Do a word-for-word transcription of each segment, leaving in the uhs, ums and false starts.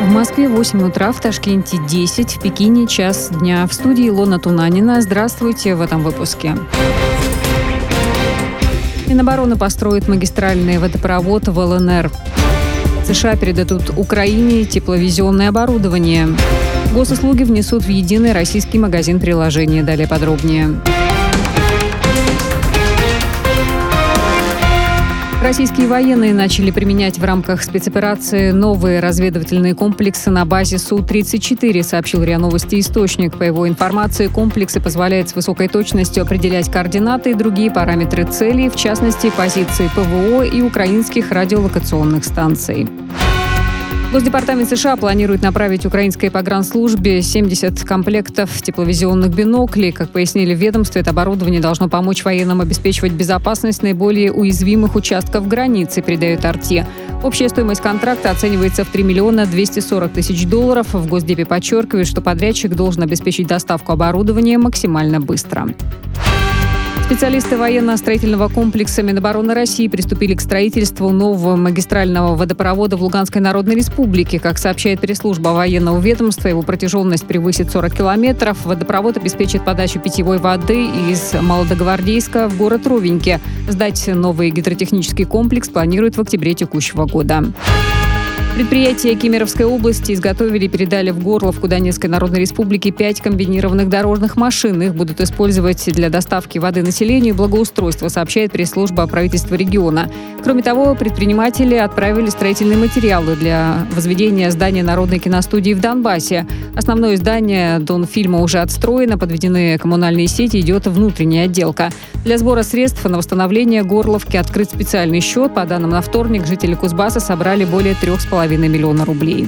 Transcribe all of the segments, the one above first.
В Москве восемь утра, в Ташкенте десять, в Пекине час дня. В студии Илона Тунанина. Здравствуйте в этом выпуске. Минобороны построит магистральный водопровод в эл эн эр. США передадут Украине тепловизионное оборудование. Госуслуги внесут в единый российский магазин приложения. Далее подробнее. Российские военные начали применять в рамках спецоперации новые разведывательные комплексы на базе Су тридцать четыре, сообщил РИА Новости источник. По его информации, комплексы позволяют с высокой точностью определять координаты и другие параметры целей, в частности, позиции пэ вэ о и украинских радиолокационных станций. Госдепартамент США планирует направить украинской погранслужбе семьдесят комплектов тепловизионных биноклей. Как пояснили в ведомстве, это оборудование должно помочь военным обеспечивать безопасность наиболее уязвимых участков границы, передает Арте. Общая стоимость контракта оценивается в три миллиона двести сорок тысяч долларов. В Госдепе подчеркивают, что подрядчик должен обеспечить доставку оборудования максимально быстро. Специалисты военно-строительного комплекса Минобороны России приступили к строительству нового магистрального водопровода в Луганской Народной Республике. Как сообщает пресс-служба военного ведомства, его протяженность превысит сорок километров. Водопровод обеспечит подачу питьевой воды из Молодогвардейска в город Ровеньки. Сдать новый гидротехнический комплекс планируют в октябре текущего года. Предприятия Кемеровской области изготовили и передали в Горловку Донецкой Народной Республики пять комбинированных дорожных машин. Их будут использовать для доставки воды населению и благоустройства, сообщает пресс-служба правительства региона. Кроме того, предприниматели отправили строительные материалы для возведения здания Народной киностудии в Донбассе. Основное здание Донфильма уже отстроено, подведены коммунальные сети, идет внутренняя отделка. Для сбора средств на восстановление Горловки открыт специальный счет. По данным на вторник, жители Кузбасса собрали более трех с половиной миллиона рублей.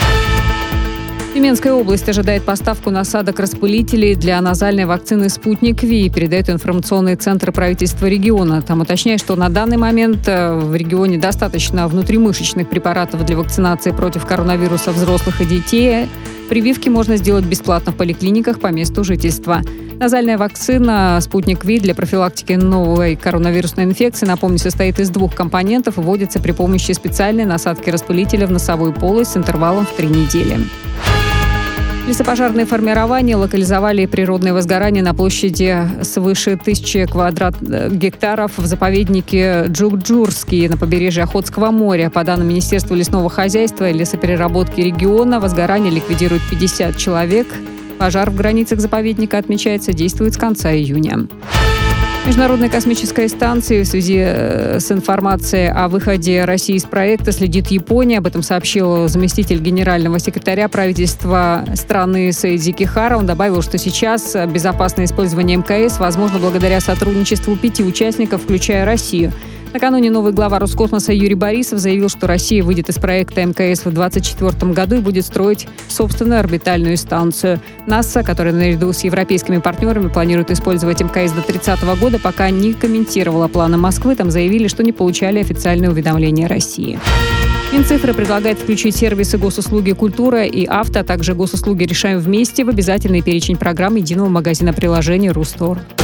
Тюменская область ожидает поставку насадок распылителей для назальной вакцины «Спутник Ви», передает информационный центр правительства региона. Там уточняют, что на данный момент в регионе достаточно внутримышечных препаратов для вакцинации против коронавируса взрослых и детей. Прививки можно сделать бесплатно в поликлиниках по месту жительства. Назальная вакцина «Спутник Ви» для профилактики новой коронавирусной инфекции, напомню, состоит из двух компонентов и вводится при помощи специальной насадки распылителя в носовую полость с интервалом в три недели. Лесопожарные формирования локализовали природное возгорание на площади свыше тысячи квадрат гектаров в заповеднике Джугджурский на побережье Охотского моря. По данным Министерства лесного хозяйства и лесопереработки региона, возгорание ликвидирует пятьдесят человек. Пожар в границах заповедника, отмечается, действует с конца июня. Международной космической станции в связи с информацией о выходе России из проекта следит Япония. Об этом сообщил заместитель генерального секретаря правительства страны Сейдзики Хара. Он добавил, что сейчас безопасное использование эм ка эс возможно благодаря сотрудничеству пяти участников, включая Россию. Накануне новый глава Роскосмоса Юрий Борисов заявил, что Россия выйдет из проекта эм ка эс в две тысячи двадцать четвёртом году и будет строить собственную орбитальную станцию. НАСА, которая наряду с европейскими партнерами планирует использовать эм ка эс до тридцатого года, пока не комментировала планы Москвы. Там заявили, что не получали официальные уведомления России. Минцифры предлагает включить сервисы госуслуги «Культура» и «Авто», а также госуслуги «Решаем вместе» в обязательный перечень программ единого магазина приложений «Рустор».